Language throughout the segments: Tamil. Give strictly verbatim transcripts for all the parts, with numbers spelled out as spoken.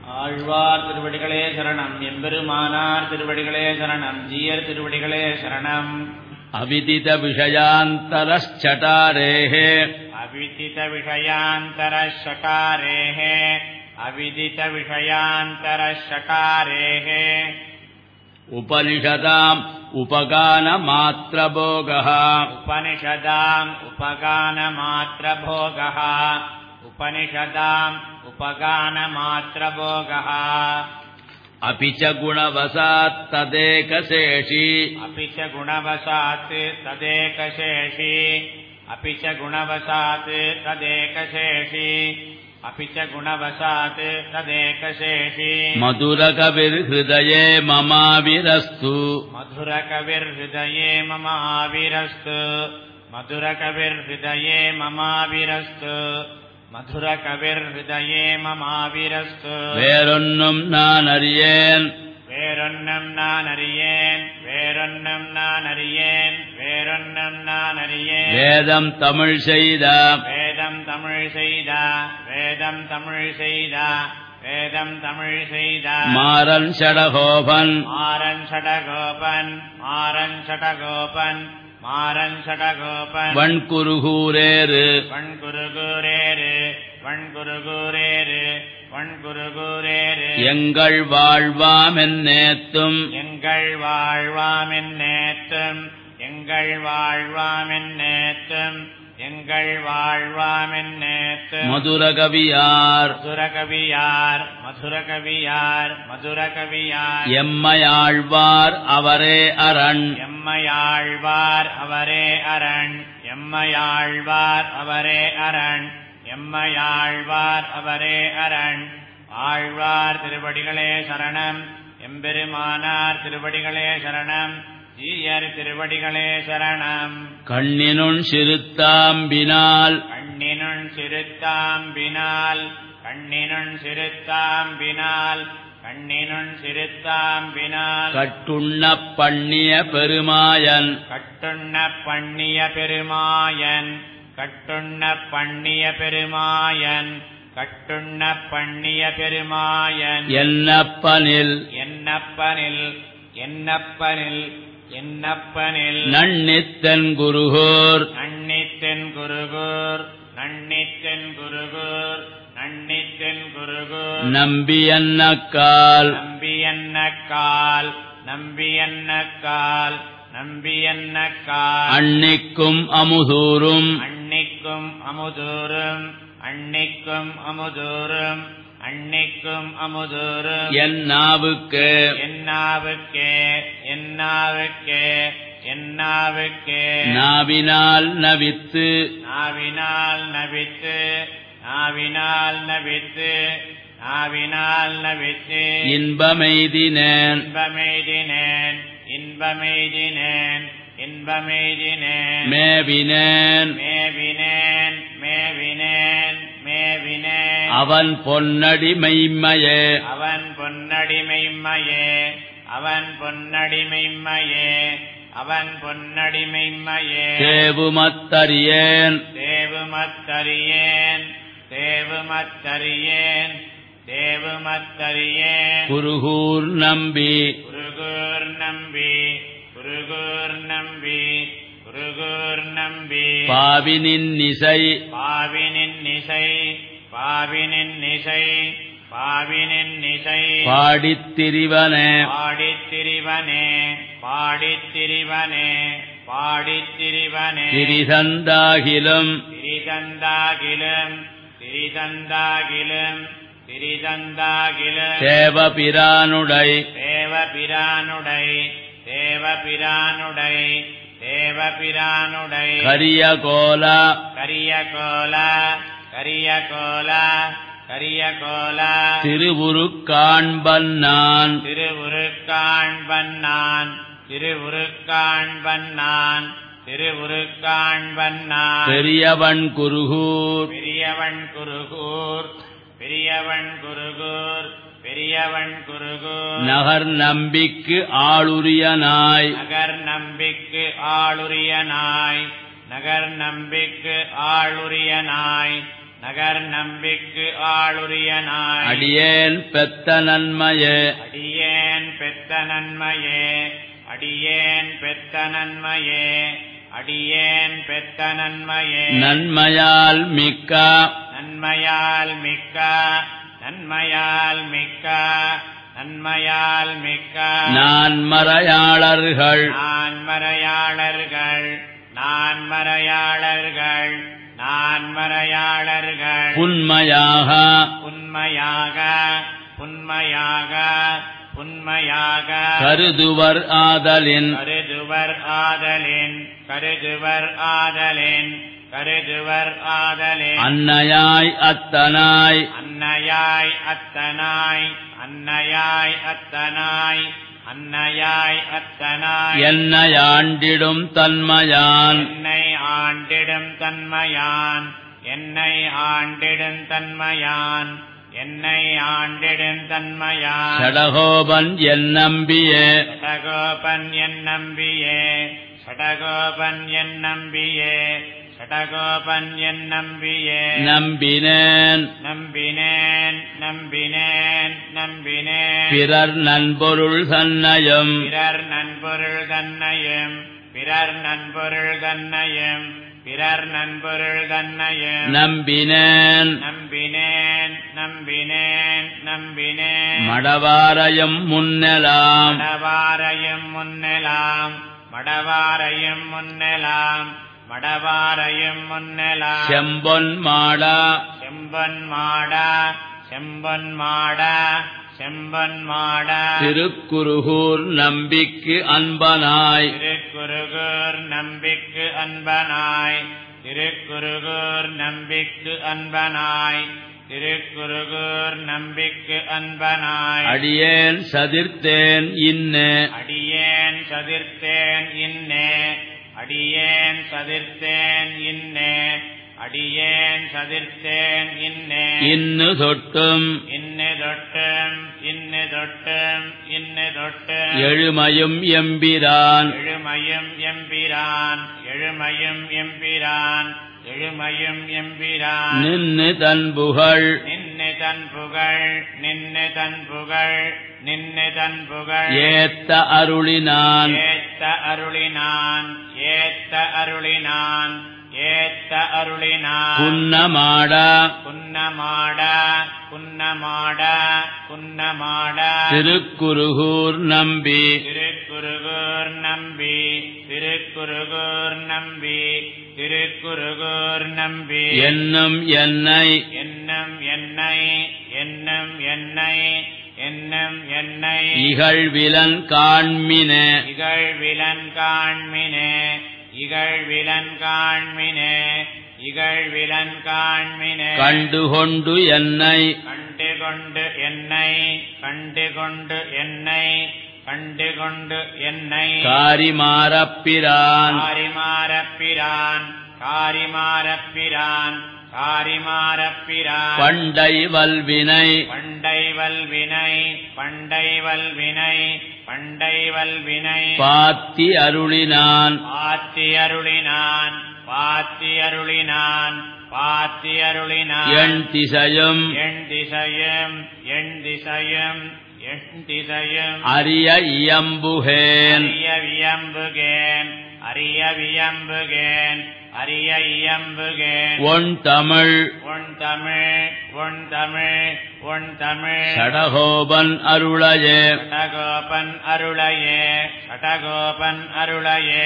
ஆழ்வார் திருவடிகளே சரணம். எம்பெருமானார் திருவடிகளே சரணம். ஜீயர் திருவடிகளே சரணம். அவிதித விஷயாந்தரஷ்சடாரேஹே அவிதித விஷயாந்தரஷ்சடாரேஹே அவிதித விஷயாந்தரஷ்சடாரேஹே உபனிஷதாம் உபகான மாத்ரபோகः உபனிஷதாம் உபகான மாத்ரபோகः உபனிஷதாம் உபகான மாத்ரபோகः அபிச்ச குணவசாத் ததேகசேஷி அபிச்ச குணவசாத் ததேகசேஷி அபிச்ச குணவசாத் ததேகசேஷி அபிச்ச குணவசாத் ததேகசேஷி மதுரகவிர்ஹிருதயே மமாவிரஸ்து மதுரகவிர்ஹிருதயே மமாவிரஸ்து மதுரகவிர்ஹிருதயே மமாவிரஸ்து மதுரகவிர்ஹிருதயே மமாவிரஸ்து. வேறொன்னும் நான் அறியேன் வேறொன்னும் நான் அறியேன் வேறொன்னும் நான் அறியேன் வேறொன்னும் நான் அறியேன். வேதம் தமிழ் செய்த வேதம் தமிழ் செய்த வேதம் தமிழ் செய்த வேதம் தமிழ் செய்த மாறன் ஷடகோபன் மாறன் ஷடகோபன் மாறன் ஷடகோபன் மாறன் ஷடகோபன் வண்குருகூரேறு வண்குருகூரேறு வண்குருகூரேறு வண்குருகூரேறு எங்கள் வாழ்வாமென்னேத்தும் எங்கள் வாழ்வாமென்னேத்தும் எங்கள் வாழ்வாமென்னேத்தும் எங்கள் வாழ்வாமென்னேத்தும். மதுரகவியார் மதுரகவியார் மதுரகவியார் மதுரகவியார் எம்மையாழ்வார் அவரே அரண் எம்மையாழ்வார் அவரே அரண் எம்மையாழ்வார் அவரே அரண் எம்மையாழ்வார் அவரே அரண். ஆழ்வார் திருவடிகளே சரணம். எம்பெருமானார் திருவடிகளே சரணம். ஜீயர் திருவடிகளே சரணம். கண்ணினுள் சிறுத்தாம்பினால் கண்ணினுள் சிறுத்தாம்பினால் கண்ணினுள் சிறுத்தாம்பினால் கண்ணினுள் சிறுத்தாம்பினால் கட்டுண்ண பண்ணிய பெருமாயன் கட்டுண்ண பண்ணிய பெருமாயன் கட்டுண்ண பண்ணிய பெருமாயன் கட்டுண்ண பண்ணிய பெருமாயன். என்னப்பனில் என்னப்பனில் என்னப்பனில் என்னப்பனில் நன்னித்தன் குருகோர் நன்னித்தென் குருகூர் நன்னித்தென் குருகூர் நன்னித்தென் குருகூர். நம்பியன்னக்கால் நம்பியன்னக்கால் நம்பியன்னக்கால் நம்பியன்னக்கால். அன்னிக்கும் அமுதூரும் அன்னிக்கும் அமுதூரும் அன்னிக்கும் அமுதூரும் அன்னிக்கும் அமுதூரும். என் நாவுக்கு என்னாவுக்கே என்னாவுக்கே என்னாவுக்கே நாவினால் நவித்து நாவினால் நவித்து நாவினால் நவித்து நாவினால் நவித்து இன்பமெய்தினேன் இன்பமெய்தினேன் இன்பமெய்தினேன் இன்பமெய்தினேன். மேவினேன் மேவினேன் மேவினேன் மேவினேன். அவன் பொன்னடி மெய்மையே அவன் பொன்னடிமைமையே அவன் பொன்னடிமைமையே அவன் பொன்னடிமைமையே. தேவுமத்தறியேன் தேவுமத்தறியேன் தேவுமத்தறியேன் தேவுமத்தறியேன். குருகூர் நம்பி குருகூர் நம்பி குருகூர் நம்பி குருகூர் நம்பி. பாவினின் இசை பாவினின் இசை பாவினின் இசை பாவினின் இசை. பாடித்திரிவனே பாடித்திரிவனே பாடித்திரிவனே பாடித்திரிவனே. திரிசந்தாகிலும் திரிதந்தாகிலும் திரிதந்தாகிலும் திரிதந்தாகிலும். தேவபிரானுடை தேவபிரானுடை தேவபிரானுடை தேவபிரானுடை. கரிய கோலா கரியகோலா கரியகோலா கரியகோலா. திருவுருக்காண்பன் நான் திருவுருக்காண்பன் நான் திருவுருக்காண்பன் நான் திருவுருக்காண்பன் நான். பெரியவன் குருகூர் பெரியவன் குருகூர் பெரியவன் குருகூர் பெரியவன் குருகூர். நகர் நம்பிக்கு ஆளுரியனாய் நகர் நம்பிக்கு ஆளுரியனாய் நகர் நம்பிக்கு ஆளுரியனாய் நகர் நம்பிக்கு ஆளுரியனாய் அடியேன் பெத்த நன்மையே அடியேன் பெத்த நன்மையே அடியேன் பெத்த நன்மையே அடியேன் பெத்த நன்மையே நன்மையால் மிக்க நன்மையால் மிக்க நன்மையால் மிக்க நன்மையால் மிக்க நான் மறையாளர்கள் நான் மறையாளர்கள் நான் மறையாளர்கள் நான் மறையாளர்கள் புன்மையாக புன்மையாக புன்மையாக புன்மையாக கருதுவர் ஆதலின் கருதுவர் ஆதலின் கருதுவர் ஆதலின் கருதுவர் ஆதலின் அன்னையாய் அத்தனாய் அன்னையாய் அத்தனாய் அன்னையாய் அத்தனாய் அன்னையாய் அத்தனாய் என்னை ஆண்டிடும் தன்மையான் என்னை ஆண்டிடும் தன்மையான் என்னை ஆண்டிடும் தன்மையான் என்னை ஆண்டிடும் தன்மையான் சடகோபன் என் நம்பியே சடகோபன் என் நம்பியே சடகோபன் என் நம்பியே சடகோபன் என் நம்பியே நம்பினேன் நம்பினேன் நம்பினேன் நம்பினேன் பிறர் நன்பொருள் தன்னையும் பிறர் நன்பொருள் தன்னையும் பிறர் நன்பொருள் தன்னையும் பிறர் நன்பொருள் தன்னையும் நம்பினேன் நம்பினேன் நம்பினேன் நம்பினேன் மடவாரையும் முன்னெலாம் மடவாரையும் முன்னெலாம் மடவாரையும் முன்னெலாம் மடவாரையும் முன்னெலாம் செம்பொன் மாடா செம்பன் மாடா செம்பன் மாடா செம்பன் மாடா திருக்குருகூர் நம்பிக்கு அன்பனாய் திருக்குருகூர் நம்பிக்கு அன்பனாய் திருக்குருகூர் நம்பிக்கு அன்பனாய் திருக்குருகூர் நம்பிக்கு அன்பனாய் அடியேன் சதிர்த்தேன் இன்னே அடியேன் சதிர்த்தேன் இன்னே அடியேன் சதிர்த்தேன் இன்னே அடியேன் சதிர்த்தேன் இன்னே இன்னு தொட்டும் இன்னு தொட்டும் இன்னு தொட்டும் இன்னு தொட்டும் எழுமையும் எம்பிரான் எழுமையும் எம்பிரான் எழுமையும் எம்பிரான் எழுமையும் எம்பிரான் நின்னு தன் புகழ் நின்னு தன் புகழ் நின்னு தன் புகழ் நின்னு தன் புகழ் ஏத்த அருளினான் ஏத்த அருளினான் ஏத்த அருளினான் ஏத்த அருளினான் குன்னமாடா குன்னமாடா குன்னமாடா குன்னமாடா திருக்குருகூர் நம்பி திருக்குருகூர் நம்பி திருக்குருகூர் நம்பி திருக்குருகூர் நம்பி என்னும் என்னை என்னும் என்னை என்னும் என்னை என்னும் என்னை இகழ்விலன் காண்மினே இகழ்விலன் காண்மினே இகழ்விலன் காண்மினே இகழ்விலன் காண்மினே கண்டுகொண்டு என்னை கண்டு கொண்டு என்னை கண்டு கொண்டு என்னை கண்டு கொண்டு என்னை காரிமாறப்பிரான் காரிமாறப்பிரான் காரிமாறப்பிரான் காரிமாறப்பிரான் பண்டை வல்வினை பண்டை வல்வினை பண்டை வல்வினை பண்டை வல்வினை பாத்தி அருளினான் பாத்தி அருளினான் பாத்தி அருளினான் பாத்தி அருளினான் என் திசையும் எண் திசையும் எண் திசையும் எண் திசையும் அரிய இயம்புகேன் அரிய வியம்புகேன் அரிய வியம்புகேன் அரிய இயம்புகேன் ஒன் தமிழ் ஒன் தமிழ் ஒன் தமிழ் ஒன் தமிழ் சடகோபன் அருளையே சடகோபன் அருளையே சடகோபன் அருளையே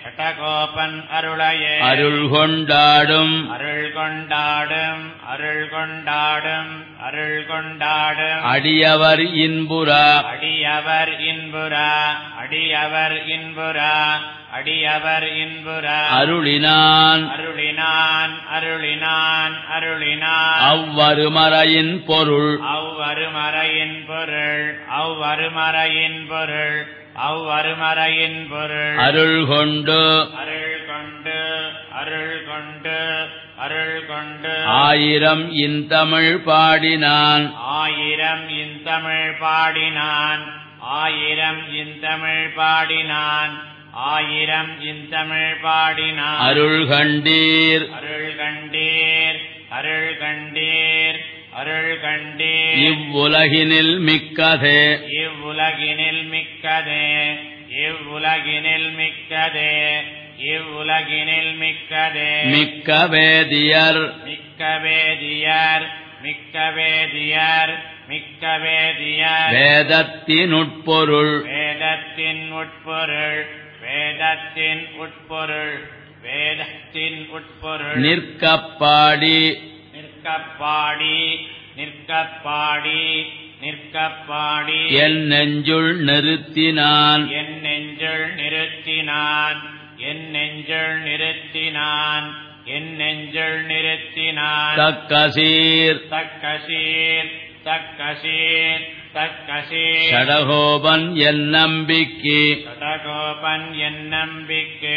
சடகோபன் அருளையே அருள் கொண்டாடும் அருள் கொண்டாடும் அருள் கொண்டாடும் அருள் கொண்டாடும் அடியவர் இன்புறா அடியவர் இன்புறா அடியவர் இன்புறா அடியவர் இன்புறா அருளினான் அருளினான் அருளினான் அருளினான் அவ்வருமறையின் பொருள் அவ்வருமறையின் பொருள் அவ்வருமறையின் பொருள் அவ்வருமறையின் பொருள் அருள் கொண்டு அருள் கொண்டு அருள் கொண்டு அருள் கொண்டு ஆயிரம் இன்தமிழ் பாடினான் ஆயிரம் இன்தமிழ் பாடினான் ஆயிரம் இன்தமிழ் பாடினான் ஆயிரம் இன்தமிழ் பாடினான் அருள் கண்டீர் அருள் கண்டீர் அருள் கண்டீர் அருள் கண்டீர் இவ்வுலகினில் மிக்கதே இவ்வுலகினில் மிக்கதே இவ்வுலகினில் மிக்கதே இவ்வுலகினில் மிக்கதே மிக்க வேதியர் மிக்க வேதியர் மிக்க வேதியர் மிக்க வேதியர் வேதத்தின் உட்பொருள் வேதத்தின் உட்பொருள் வேதத்தின் உட்பொருள் வேதத்தின் உட்பொருள் நிற்கப்பாடி நிற்கப்பாடி நிற்கப்பாடி நிற்கப்பாடி என் நெஞ்சுள் நிறுத்தினான் என் நெஞ்சுள் நிறுத்தினான் என் நெஞ்சுள் நிறுத்தினான் என் நெஞ்சுள் நிறுத்தினான் தக்கசீர் தக்கசீர் தக்கசீர் தக்கசீர் ஷடகோபன் என் நம்பிக்கை சடகோபன் என் நம்பிக்கு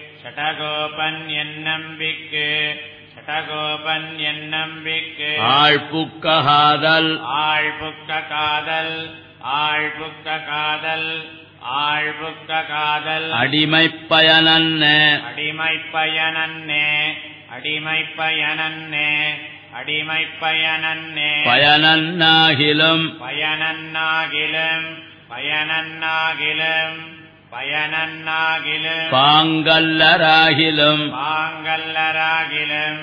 சடகோபன் என் நம்பிக்கு சடகோபன் என் நம்பிக்கு ஆழ்புக்ககாதல் ஆழ்புக்க காதல் ஆழ்புக்க காதல் ஆழ்புக்க காதல் அடிமைப் பயனன்ன அடிமைப் பயனன்னே அடிமைப் பயனன்னே அடிமைப் பயனன்னே பயனன்னாகிலும் பயனன்னாகிலும் பயனன்னாகிலும் பயனன்னாகிலும் பாங்கல்லராகிலும் பாங்கல்லராகிலும்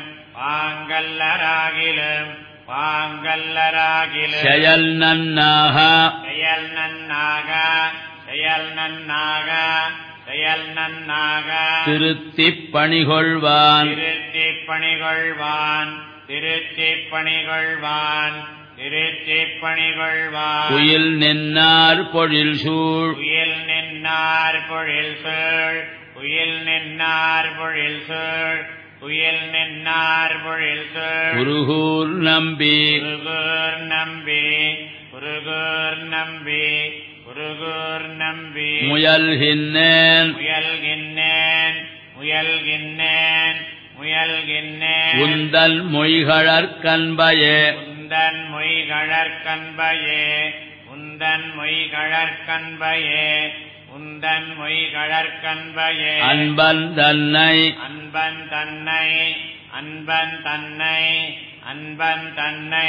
பாங்கல்லராகிலும் பாங்கல்லராகிலும் செயல் நன்னாக செயல் நன்னாக செயல் நன்னாக செயல் நன்னாக திருத்திப் பணிகொள்வான் திருத்திப் பணிகொள்வான் திருத்திப் பணிகொள்வான் திருத்திப் பணிகொள்வான் குயில் நின்னார் பொழில் சூழ் குயில் நின்னார் பொழில் சூழ் குயில் நின்னார் பொழில் சூழ் குயில் நின்னார் பொழில் சூழ் குருகூர் நம்பி குருகூர் நம்பி குருகூர் நம்பி குருகூர் நம்பி முயல்கின்னேன் முயல்கின்னேன் முயல்கின்னேன் முயல்கின்னேன் உந்தல் மொய்கழற்கன்பயே உந்தன் மொய்கழற்கன்பயே உந்தன் மொய்கழற்கன்பயே உந்தன் மொய்கழற்கன்பயே அன்பன் தன்னை அன்பன் தன்னை அன்பன் தன்னை அன்பன் தன்னை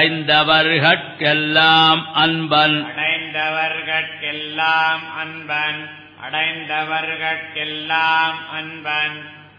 அடைந்தவர்கட்கெல்லாம் அன்பன் அடைந்தவர்கட்கெல்லாம் அன்பன் அடைந்தவர்கட்கெல்லாம் அன்பன்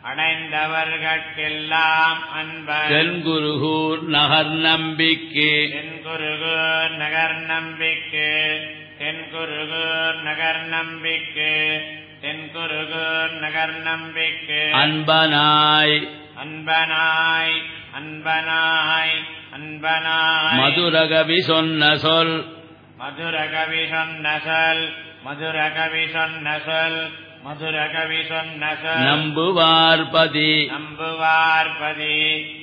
அடைந்தவர்கட்கெல்லாம் அன்பன் தென்குருகூர் நகர் நம்பிக்கை தென்குருகூர் நகர் நம்பிக்கு தென்குருகூர் நகர் நம்பிக்கு தென்குருகூர் நகர் நம்பிக்கு அன்பனாய் அன்பனாய் அன்பனாய் அன்பனாய் மதுரகவி சொன்ன சொல் மதுரகவி சொன்ன சொல் மதுரகவி சொன்ன சொல் மதுரகவி சொன்ன சொல் நம்புவார்பதி நம்புவார்பதி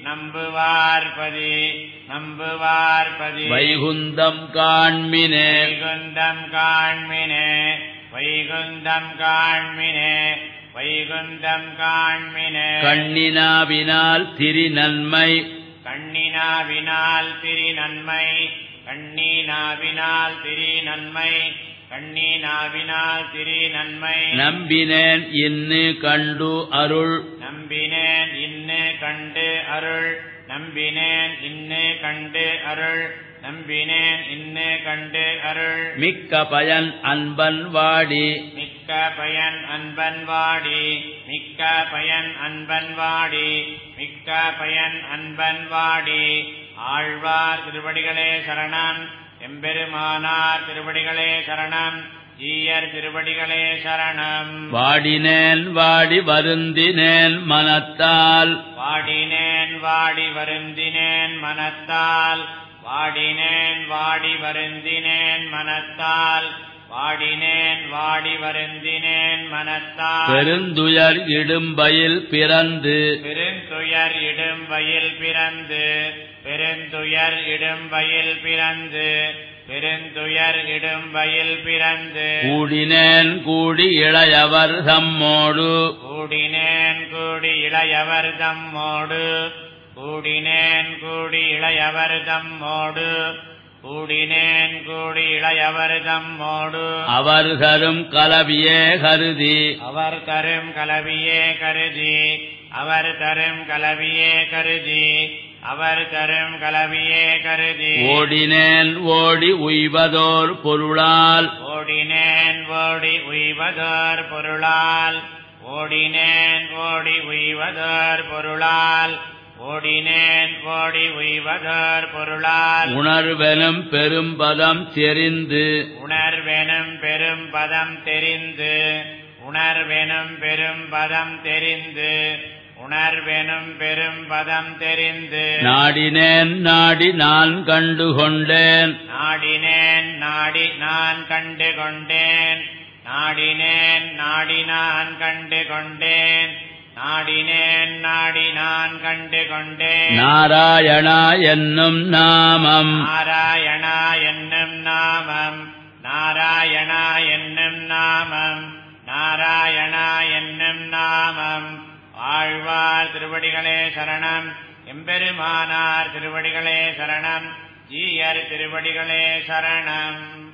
நம்புவார்பதி நம்புவார்பதி வைகுந்தம் காண்மினே வைகுந்தம் காண்மினே வைகுந்தம் காண்மினே வைகுந்தம் காண்மினே கண்ணினாவினால் திரி நன்மை கண்ணினாவினால் திரி நன்மை கண்ணீனாவினால் திரி நன்மை கண்ணீனாவினால் திரி நன்மை நம்பினேன் இன்னு கண்டு அருள் நம்பினேன் இன்னு கண்டு அருள் நம்பினேன் இன்னு கண்டு அருள் நம்பினேன் இன்னு கண்டு அருள் மிக்க பயன் அன்பன் வாடி மிக்க பயன் அன்பன் வாடி மிக்க பயன் அன்பன் வாடி மிக்க பயன் அன்பன் வாடி ஆழ்வார் திருவடிகளே சரணம் எம்பெருமானார் திருவடிகளே சரணம் ஈயர் திருவடிகளே சரணம் வாடினேன் வாடி வருந்தினேன் மனத்தால் வாடினேன் வாடி வருந்தினேன் மனத்தால் வாடினேன் வாடி வருந்தினேன் மனத்தால் வாடினேன் வாடி வருந்தினேன் மனத்தால் பெருந்துயர் இடும்பயில் பிறந்து பெருந்துயர் இடும்பயில் பிறந்து பெருந்துயர் இடும்பயில் பிறந்து பெருந்துயர் இடும்பயில் பிறந்து கூடினேன் கூடி இளையவர் தம்மோடு கூடினேன் கூடி இளையவர் தம்மோடு கூடினேன் கூடி இளையவர் தம்மோடு கூடினேன் கூடி இளையவர் தம்மோடு அவர் தரும் கலவியே கருதி அவர் தரும் கலவியே கருதி அவர் தரும் கலவியே கருதி அவர் தரும் கலவியே கருதி ஓடினேன் ஓடி உய்வதோர் பொருளால் ஓடினேன் ஓடி உய்வதோர் பொருளால் ஓடினேன் ஓடி உய்வதோர் பொருளால் ஓடினேன் ஓடி உய்வதோர் பொருளால் உணர்வெனும் பெரும்பதம் தெரிந்து உணர்வெனும் பெரும் பதம் தெரிந்து உணர்வெனும் பெரும் பதம் தெரிந்து உணர்வெனும் பெரும் பதம் தெரிந்து நாடினேன் நாடி நான் கண்டு கொண்டேன் நாடினேன் நாடி நான் கண்டு கொண்டேன் நாடினேன் நாடி நான் கண்டு கொண்டேன் நாடினேன் நாடி நான் கண்டு கொண்டேன் நாராயணா என்னும் நாமம் நாராயணா என்னும் நாமம் நாராயணா என்னும் நாமம் நாராயணா என்னும் நாமம் ஆழ்வார் திருவடிகளே சரணம் எம்பெருமானார் திருவடிகளே சரணம் ஜீயர் திருவடிகளே சரணம்.